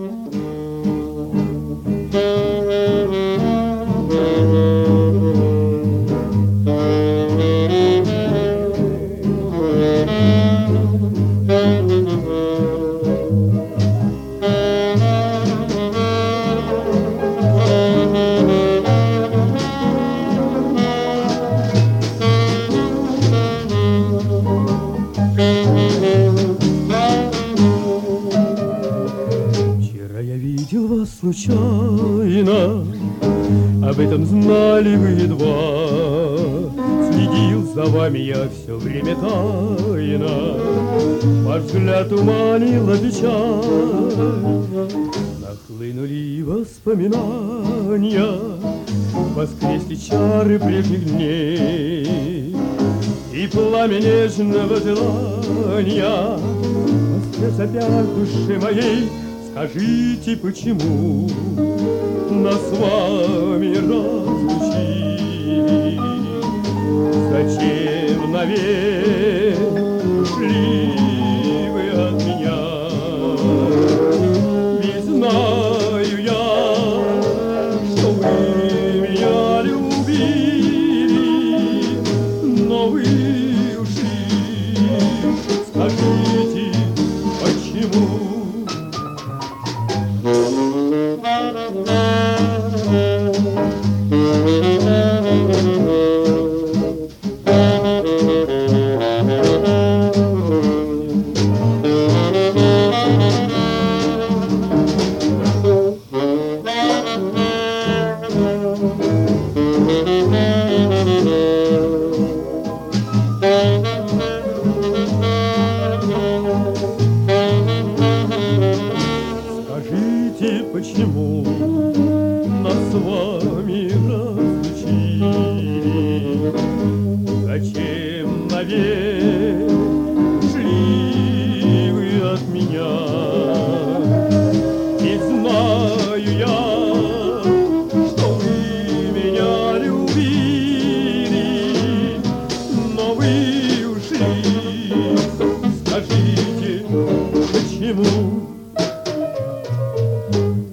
Вчера я видел вас случайно, об этом знали вы едва. Следил за вами я все время тайно, ваш взгляд туманила печаль. Нахлынули воспоминания, воскресли чары прежних дней, и пламя нежного желания воскрес опять в душе моей. Скажите, почему нас с вами разлучили? Зачем навек ушли вы от меня? Ведь знаю я, что вы меня любили, но вы ушли. Скажите, почему? Скажите, почему нас с вами разлучили? Зачем навек ушли вы от меня? Ведь знаю я, что вы меня любили, но вы ушли. Скажите, почему?